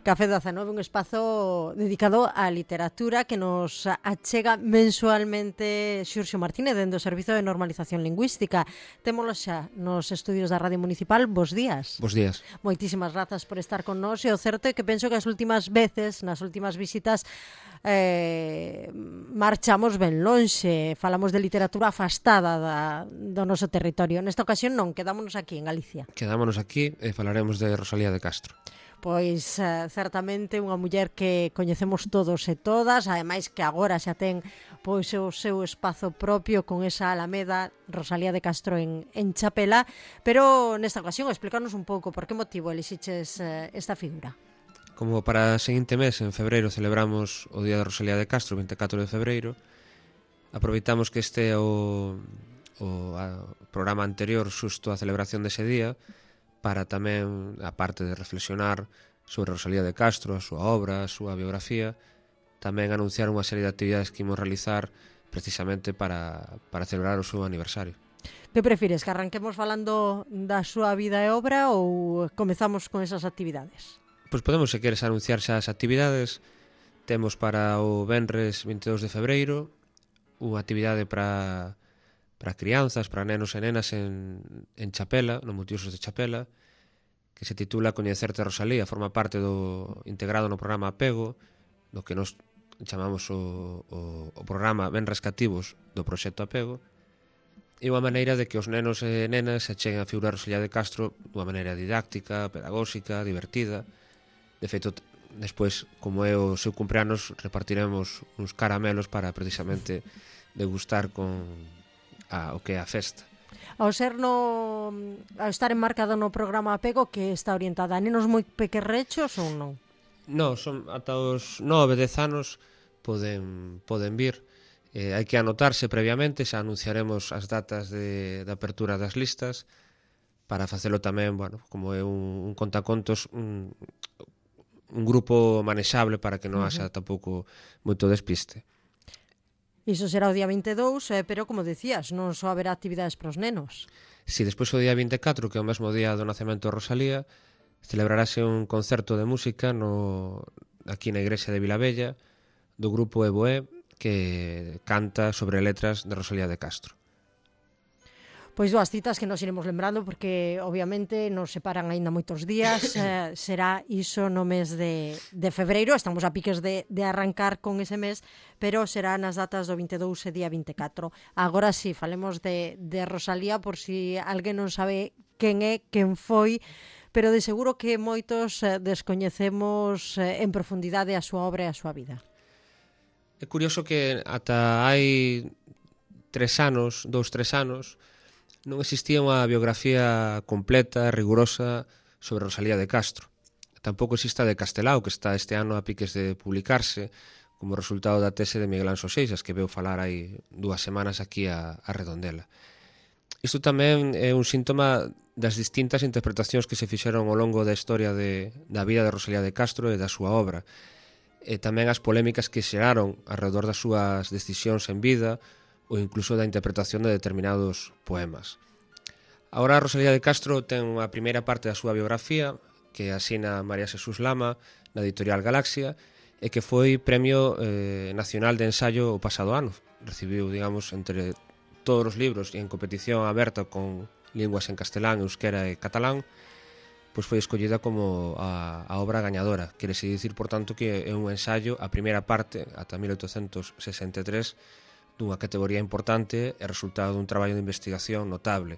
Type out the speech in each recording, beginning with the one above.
Café 19, un espazo dedicado á literatura que nos achega mensualmente Xurxo Martínez dende o Servizo de Normalización Lingüística. Témolo xa nos estudios da Radio Municipal. Bos días. Bos días. Moitísimas grazas por estar con nós, e o certo é que penso que as últimas veces, nas últimas visitas, marchamos ben lonxe, falamos de literatura afastada do noso territorio. Nesta ocasión non, quedámonos aquí en Galicia. Quedámonos aquí e falaremos de Rosalía de Castro. Pois certamente unha muller que coñecemos todos e todas, ademais que agora xa ten pois o seu espazo propio con esa alameda Rosalía de Castro en Chapela, pero nesta ocasión explícanos un pouco por que motivo elixiches esta figura. Como para o seguinte mes, en febreiro, celebramos o Día de Rosalía de Castro, 24 de febreiro, aproveitamos que este é o programa anterior xusto a celebración dese día, para tamén, a parte de reflexionar sobre Rosalía de Castro, a súa obra, a súa biografía, tamén anunciar unha serie de actividades que imos realizar precisamente para celebrar o seu aniversario. Que prefires, que arranquemos falando da súa vida e obra ou comezamos con esas actividades? Pois podemos, se queres, anunciar xa as actividades. Temos para o venres 22 de febreiro unha actividade para crianzas, para nenos e nenas en Chapela, no Multiusos de Chapela, que se titula Coñecerte Rosalía, forma parte integrado no programa Apego, do que nos chamamos o programa Venres Cativos do proxecto Apego, e unha maneira de que os nenos e nenas se cheguen a figura Rosalía de Castro dunha maneira didáctica, pedagóxica, divertida. De feito, despois, como é o seu cumpleanos, repartiremos uns caramelos para precisamente degustar con o que é a festa. Ao estar enmarcado no programa Apego, que está orientada a nenos moi pequerrechos ou non? Non, son ata os 9, 10 anos poden vir. Hai que anotarse previamente, xa anunciaremos as datas de apertura das listas para facelo tamén, bueno, como é un contacontos, un grupo manexable para que non haxa tampouco moito despiste. Iso será o día 22, pero como decías, non só haberá actividades para os nenos. Si, despois o día 24, que é o mesmo día do nacemento de Rosalía, celebrarase un concerto de música aquí na igrexa de Vilavella do grupo Eboé, que canta sobre letras de Rosalía de Castro. Pois dúas citas que nos iremos lembrando porque obviamente nos separan aínda moitos días. Será iso no mes de febreiro. Estamos a piques de arrancar con ese mes, pero será nas datas do 22 e día 24. Agora sí, falemos de Rosalía por si alguén non sabe quen é, quen foi, pero de seguro que moitos descoñecemos en profundidade a súa obra e a súa vida. É curioso que ata hai 2-3 anos, non existía unha biografía completa, rigurosa, sobre Rosalía de Castro. Tampouco existe a de Castelao, que está este ano a piques de publicarse, como resultado da tese de Miguel Anxo Seixas, que veu falar hai 2 semanas aquí a Redondela. Isto tamén é un síntoma das distintas interpretacións que se fixeron ao longo da historia da vida de Rosalía de Castro e da súa obra, e tamén as polémicas que xeraron alrededor das súas decisións en vida, ou incluso da interpretación de determinados poemas. Agora Rosalía de Castro ten unha primeira parte da súa biografía que asina María Xesús Lama na editorial Galaxia e que foi Premio Nacional de Ensaio o pasado ano. Recibiu, digamos, entre todos os libros e en competición aberta con linguas en castelán, euskera e catalán, pois foi escollida como a obra gañadora. Querese dicir, por tanto, que é un ensaio, a primeira parte, ata 1863, dunha categoría importante e resultado dun traballo de investigación notable.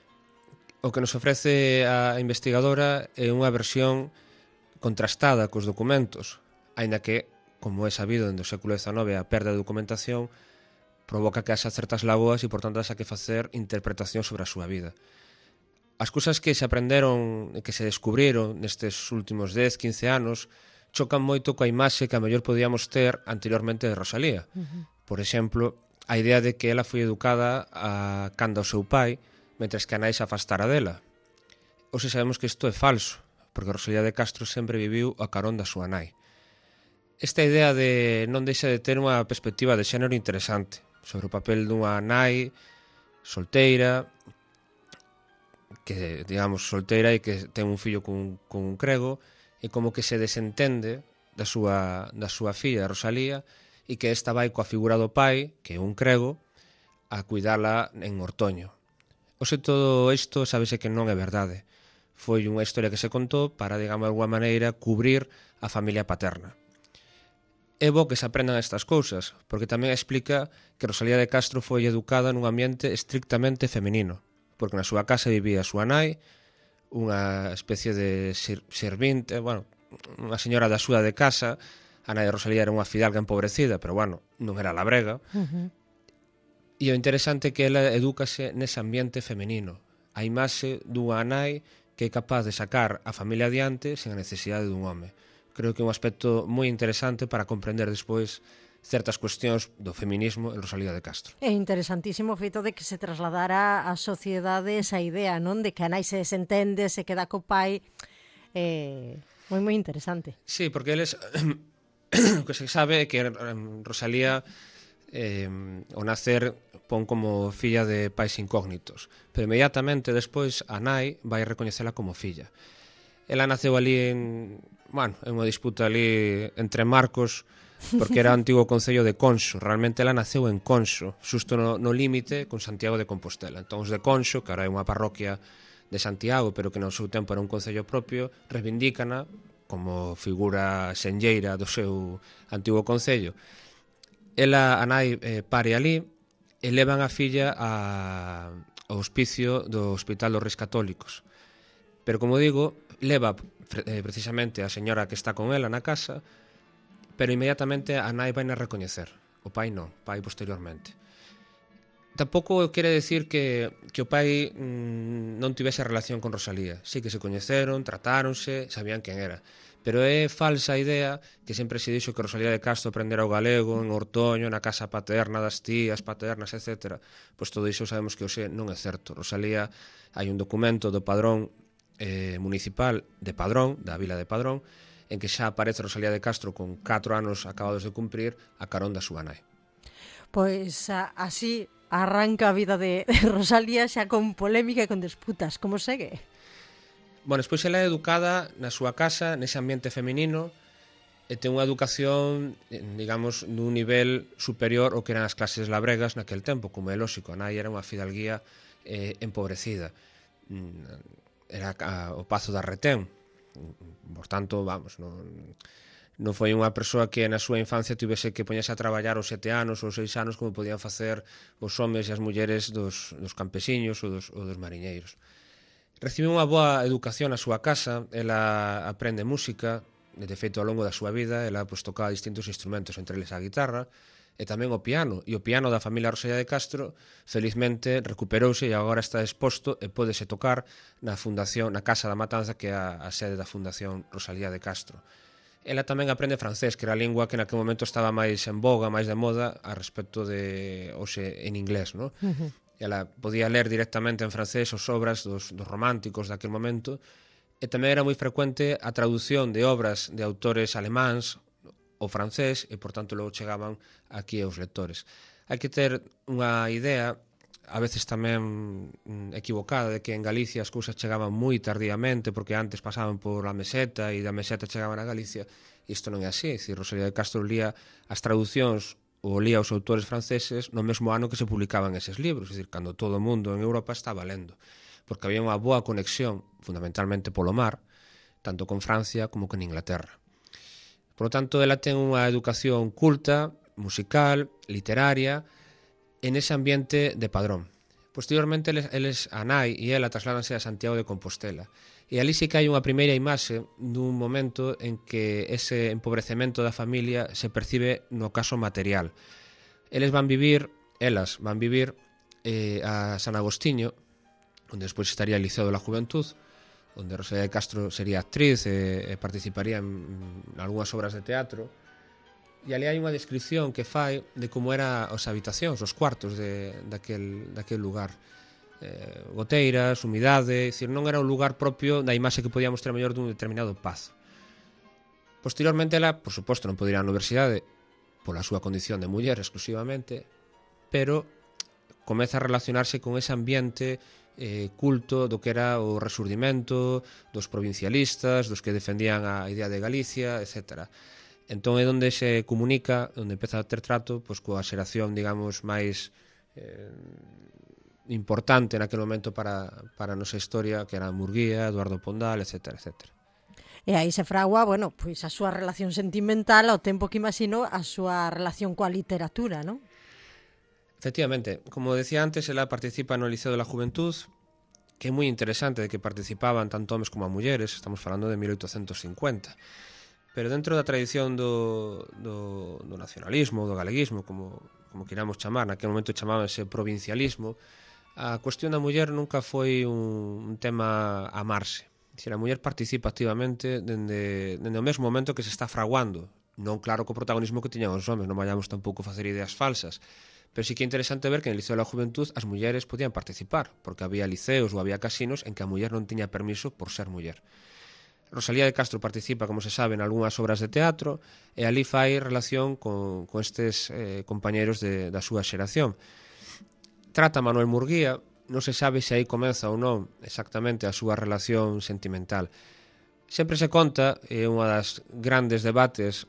O que nos ofrece a investigadora é unha versión contrastada cos documentos, aínda que, como é sabido dende o século XIX, a perda de documentación provoca que haxa certas lagoas e, por tanto, haxa que facer interpretación sobre a súa vida. As cousas que se aprenderon e que se descubriron nestes últimos 10-15 anos chocan moito coa imaxe que a mellor podíamos ter anteriormente de Rosalía. Por exemplo, a idea de que ela foi educada a canda o seu pai, mentres que a nai se afastara dela. Hoxe sabemos que isto é falso, porque Rosalía de Castro sempre viviu a carón da súa nai. Esta idea non deixa de ter unha perspectiva de xénero interesante sobre o papel dunha nai solteira, que, digamos, solteira e que ten un fillo cun crego, e como que se desentende da súa filla Rosalía e que esta vai coa figura do pai, que é un crego, a cuidala en Ortoño. Ose todo isto sábese que non é verdade. Foi unha historia que se contou para, digamos, de alguma maneira, cubrir a familia paterna. É bo que se aprendan estas cousas, porque tamén explica que Rosalía de Castro foi educada nun ambiente estrictamente femenino, porque na súa casa vivía a súa nai, unha especie de servinte, bueno, unha señora da súa de casa. A nai de Rosalía era unha fidalga empobrecida, pero, bueno, non era labrega. E o interesante é que ela edúcase nese ambiente femenino. A imaxe dunha nai que é capaz de sacar a familia adiante sen a necesidade dun home. Creo que é un aspecto moi interesante para comprender despois certas cuestións do feminismo en Rosalía de Castro. É interesantísimo o feito de que se trasladara á sociedade esa idea, non? De que a nai se desentende, se queda co pai. Moi interesante. Sí, porque eles o que se sabe é que Rosalía ao nacer pon como filla de pais incógnitos, pero inmediatamente despois a nai vai recoñecela como filla. Ela naceu ali en unha disputa ali entre Marcos, porque era o antigo concello de Conso. Realmente ela naceu en Conso, xusto no límite con Santiago de Compostela. Entón os de Conso, que ahora é unha parroquia de Santiago, pero que no seu tempo era un concello propio, reivindícana como figura senlleira do seu antigo concello. Ela, a nai, pare ali e levan a filla ao hospicio do Hospital dos Reis Católicos. Pero, como digo, leva precisamente a señora que está con ela na casa, pero inmediatamente a nai vai na recoñecer. O pai non, pai posteriormente. Tampouco quere decir que o pai non tivese relación con Rosalía. Sí que se coñeceron, tratáronse, sabían quen era. Pero é falsa a idea que sempre se dixo que Rosalía de Castro aprendera o galego en Ortoño, na casa paterna das tías paternas, etc. Pois todo iso sabemos que hoxe non é certo. Rosalía, hai un documento do padrón municipal de Padrón, da vila de Padrón, en que xa aparece Rosalía de Castro con 4 anos acabados de cumprir a carón da súa nai. Pois así arranca a vida de Rosalía, xa con polémica e con disputas. Como segue? Bueno, despois ela é educada na súa casa, nese ambiente feminino, e ten unha educación, digamos, nun nivel superior ao que eran as clases labregas naquel tempo, como é lóxico. A nai era unha fidalguía empobrecida. Era o Pazo da Retén. Por tanto, vamos, non foi unha persoa que na súa infancia tivese que poñerse a traballar aos 7 anos ou 6 anos como podían facer os homes e as mulleres dos campesiños ou dos mariñeiros. Recibe unha boa educación na súa casa, ela aprende música, de feito ao longo da súa vida, ela tocaba distintos instrumentos, entre eles a guitarra, e tamén o piano. E o piano da familia Rosalía de Castro, felizmente, recuperouse e agora está exposto e pódese tocar na fundación, na Casa da Matanza, que é a sede da Fundación Rosalía de Castro. Ela tamén aprende francés, que era a lingua que naquele momento estaba máis en boga, máis de moda, a respecto de en inglés, non? Ela podía ler directamente en francés as obras dos románticos daquele momento, e tamén era moi frecuente a traducción de obras de autores alemáns o francés, e, por tanto, logo chegaban aquí aos lectores. Hai que ter unha idea, a veces tamén equivocada, de que en Galicia as cousas chegaban moi tardíamente, porque antes pasaban por a Meseta, e da Meseta chegaban a Galicia, e isto non é así. Rosalía de Castro lía as traducións ou lía os autores franceses no mesmo ano que se publicaban eses libros, é dicir, cando todo o mundo en Europa estaba lendo, porque había unha boa conexión, fundamentalmente polo mar, tanto con Francia como con Inglaterra. Por lo tanto, ela ten unha educación culta, musical, literaria, en ese ambiente de Padrón. Posteriormente, eles, a nai e ela trasládanse a Santiago de Compostela. E ali sí que hai unha primeira imaxe dun momento en que ese empobrecemento da familia se percibe no caso material. Elas van vivir a San Agostinho, onde despois estaría el Liceo de la Juventud, onde Rosalía de Castro sería actriz e participaría en algunhas obras de teatro. E ali hai unha descripción que fai de como eran as habitacións, os cuartos daquel lugar. Goteiras, humidade, dicir, non era un lugar propio da imaxe que podíamos ter mellor dun determinado pazo. Posteriormente, ela, por suposto, non podía ir á universidade pola súa condición de muller exclusivamente, pero comeza a relacionarse con ese ambiente culto do que era o resurdimento, dos provincialistas, dos que defendían a idea de Galicia, etc. Entón é onde se comunica, onde empeza a ter trato pois, coa xeración, digamos, máis importante naquele momento para a nosa historia, que era Murguía, Eduardo Pondal, etc. etc. E aí se fragua, bueno, pois a súa relación sentimental ao tempo que imagino a súa relación coa literatura, non? Efectivamente, como decía antes, ela participa no Liceo de la Juventud, que é moi interesante de que participaban tanto homes como mulleres, estamos falando de 1850. Pero dentro da tradición do nacionalismo, do galeguismo, como queramos chamar, naquele momento chamábanse provincialismo, a cuestión da muller nunca foi un tema a amarse. A muller participa activamente dende o mesmo momento que se está fraguando. Non claro co protagonismo que tiñan os homes, non vayamos tampouco a facer ideas falsas, pero sí que é interesante ver que en el Liceo da Juventud as mulleres podían participar, porque había liceos ou había casinos en que a muller non tiña permiso por ser muller. Rosalía de Castro participa, como se sabe, en algunhas obras de teatro e ali fai relación con estes compañeros da súa xeración. Trata a Manuel Murguía, non se sabe se aí comeza ou non exactamente a súa relación sentimental. Sempre se conta, é unha das grandes debates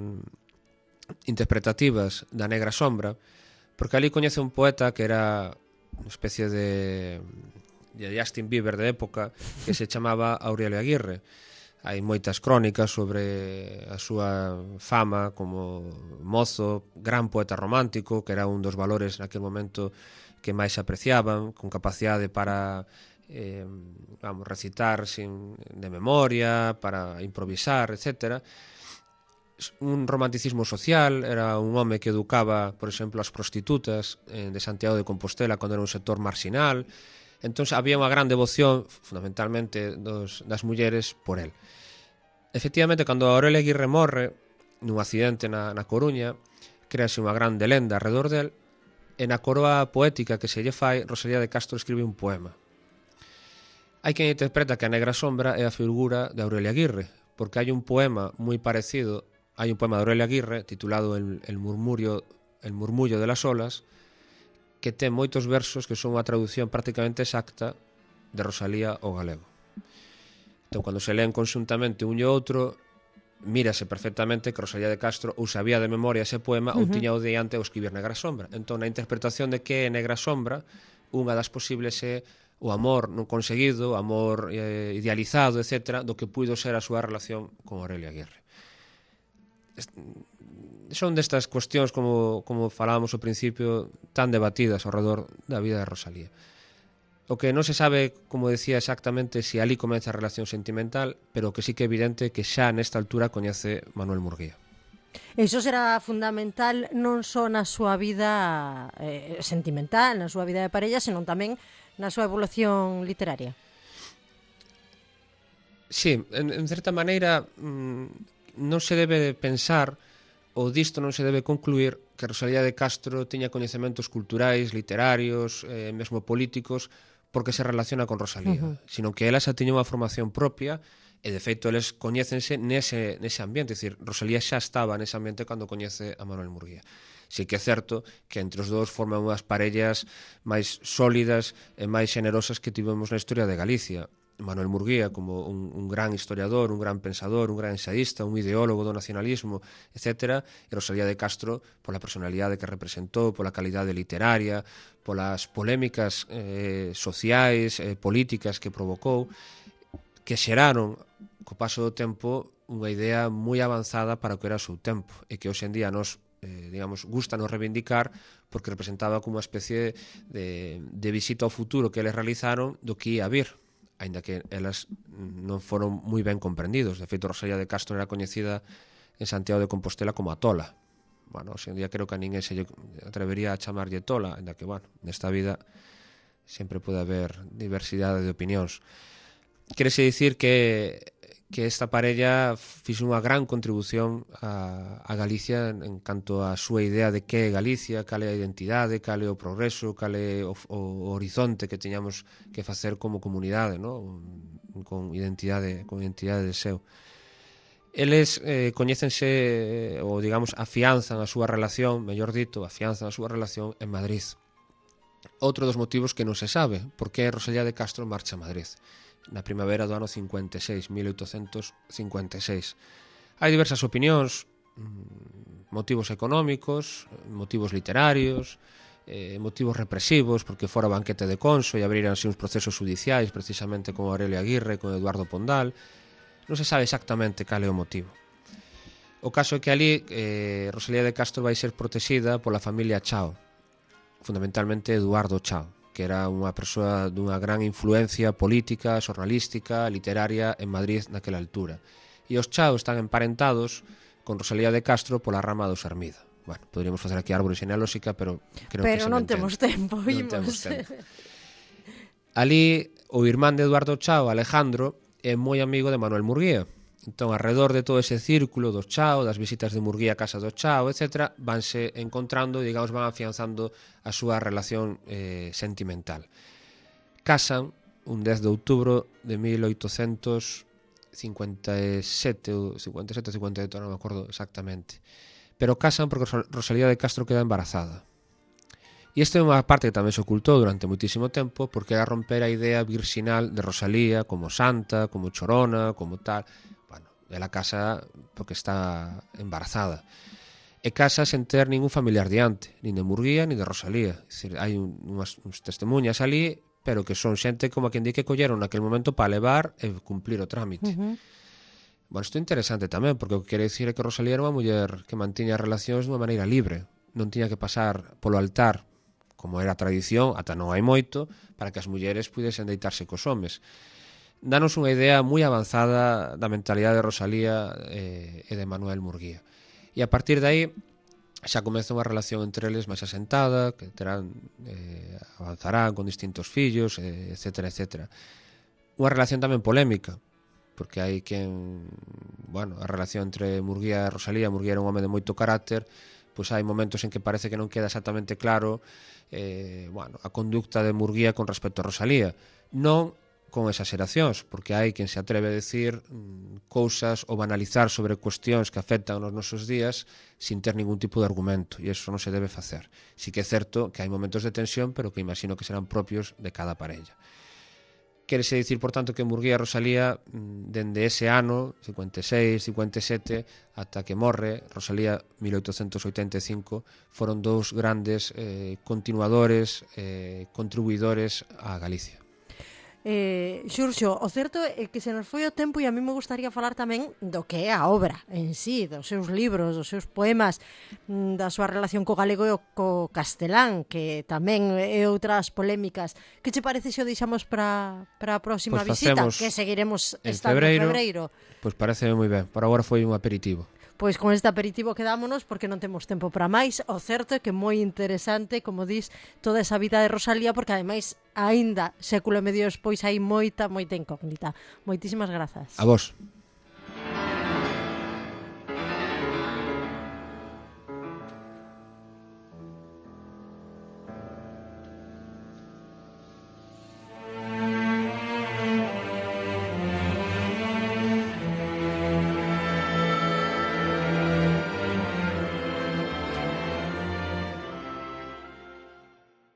interpretativas da Negra Sombra, porque ali coñece un poeta que era unha especie de Justin Bieber de época, que se chamaba Aurelio Aguirre. Hai moitas crónicas sobre a súa fama como mozo, gran poeta romántico, que era un dos valores naquele momento que máis se apreciaban, con capacidade para recitar de memoria, para improvisar, etcétera. Un romanticismo social, era un home que educaba, por exemplo, as prostitutas de Santiago de Compostela cando era un sector marginal. Entón había unha gran devoción, fundamentalmente das mulleres, por el. Efectivamente, cando Aurelia Aguirre morre nun accidente na Coruña, créase unha grande lenda alrededor del, e na coroa poética que se lle fai, Rosalía de Castro escribe un poema. Hai quen interpreta que a Negra Sombra é a figura de Aurelia Aguirre, porque hai un poema moi parecido. Hai un poema de Aurelia Aguirre titulado El murmullo de las olas, que ten moitos versos que son unha traducción prácticamente exacta de Rosalía ao galego. Entón, cando se leen conxuntamente un e outro, mírase perfectamente que Rosalía de Castro ou sabía de memoria ese poema ou tiña o diante ao escribir Negra Sombra. Entón, na interpretación de que é Negra Sombra, unha das posibles é o amor non conseguido, o amor idealizado, etc., do que puido ser a súa relación con Aurelia Aguirre. Son destas cuestións, como falábamos ao principio, tan debatidas ao redor da vida de Rosalía. O que non se sabe, como decía exactamente, se ali comeza a relación sentimental, pero o que sí que é evidente que xa nesta altura coñece Manuel Murguía. Iso será fundamental non só na súa vida sentimental, na súa vida de parella, senón tamén na súa evolución literaria. Sí, en certa maneira non se debe pensar, ou disto non se debe concluir, que Rosalía de Castro tiña coñecementos culturais, literarios, mesmo políticos, porque se relaciona con Rosalía, sino que ela xa tiña unha formación propia, e de feito eles coñécense nese ambiente, é dicir, Rosalía xa estaba nese ambiente cando coñece a Manuel Murguía. Sí que é certo que entre os dous forman unhas parellas máis sólidas e máis generosas que tivemos na historia de Galicia. Manuel Murguía como un gran historiador, un gran pensador, un gran ensaísta, un ideólogo do nacionalismo, etc. E Rosalía de Castro pola personalidade que representou, pola calidade literaria, polas polémicas sociais, políticas que provocou, que xeraron, co paso do tempo, unha idea moi avanzada para o que era o seu tempo, e que hoxe en día nos gustanos reivindicar, porque representaba como unha especie de visita ao futuro que eles realizaron do que ia a vir, aínda que elas non foron moi ben comprendidos. De feito, Rosalía de Castro era coñecida en Santiago de Compostela como a Tola. Bueno, hoxe en día creo que a ninguén se atrevería a chamarlle Tola, aínda que, bueno, nesta vida sempre pode haber diversidade de opinións. Querese dicir que esta parella fixo unha gran contribución a Galicia en canto a súa idea de que é Galicia, cal é a identidade, cal é o progreso, cal é o horizonte que teñamos que facer como comunidade, ¿no? con identidade de seu. Eles coñécense, ou digamos, afianzan a súa relación, mellor dito, afianzan a súa relación en Madrid. Outro dos motivos que non se sabe, por que Rosalía de Castro marcha a Madrid na primavera do ano 56, 1856. Hai diversas opinións, motivos económicos, motivos literarios, motivos represivos, porque fora banquete de Conso e abriranse uns procesos judiciais precisamente con Aurelio Aguirre, con Eduardo Pondal. Non se sabe exactamente cal é o motivo. O caso é que ali Rosalía de Castro vai ser protexida pola familia Chao, fundamentalmente Eduardo Chao, que era unha persoa dunha gran influencia política, xornalística, literaria en Madrid naquela altura. E os Chao están emparentados con Rosalía de Castro pola rama dos Hermida. Bueno, poderíamos facer aquí árbore genealóxica, pero creo que se me entende. Pero non temos tempo, non temos tempo. Ali, o irmán de Eduardo Chao, Alejandro, é moi amigo de Manuel Murguía. Entón, alrededor de todo ese círculo dos Chao, das visitas de Murguía a casa dos Chao, etc., vanse encontrando e, digamos, van afianzando a súa relación sentimental. Casan un 10 de outubro de 1857 ou 57-58, non me acordo exactamente. Pero casan porque Rosalía de Castro queda embarazada. E esta é unha parte que tamén se ocultou durante moitísimo tempo, porque era romper a idea virxinal de Rosalía como santa, como chorona, como tal. Bueno, ela casa porque está embarazada. E casa sen ter ningún familiar diante, nin de Murguía, nin de Rosalía. É dicir, hai uns testemunhas ali, pero que son xente como a quen di que colleron naquele momento para levar e cumplir o trámite. Bueno, isto é interesante tamén, porque o que quere dicir é que Rosalía era unha muller que mantiña relacións dunha maneira libre. Non tiña que pasar polo altar, como era a tradición, ata non hai moito, para que as mulleres pudesen deitarse cos homes. Danos unha idea moi avanzada da mentalidade de Rosalía e de Manuel Murguía. E a partir de aí xa comeza unha relación entre eles máis asentada, que terán, avanzarán con distintos fillos, etc. etc. Unha relación tamén polémica, porque hai quen, bueno, a relación entre Murguía e Rosalía, Murguía era un home de moito carácter, pois hai momentos en que parece que non queda exactamente claro bueno, a conducta de Murguía con respecto a Rosalía. Non con exageracións, porque hai quen se atreve a decir cousas ou banalizar sobre cuestións que afectan nos nosos días sin ter ningún tipo de argumento, e iso non se debe facer. Si que é certo que hai momentos de tensión, pero que imagino que serán propios de cada parella. Quérese dicir, por tanto, que Murguía e Rosalía, dende ese ano, 56, 57, ata que morre, Rosalía, 1885, foron dous grandes continuadores, contribuidores a Galicia. Xurxo, o certo é que se nos foi o tempo e a mí me gustaría falar tamén do que é a obra en sí, dos seus libros, dos seus poemas, da súa relación co galego e co castelán, que tamén é outras polémicas. Que che parece se o deixamos para a próxima visita, que seguiremos estando en febreiro? Pois parece moi ben, por agora foi un aperitivo. Pois con este aperitivo quedámonos porque non temos tempo para máis. O certo é que moi interesante, como dis, toda esa vida de Rosalía, porque ademais aínda século e medio despois hai moita incógnita. Moitísimas grazas. A vos.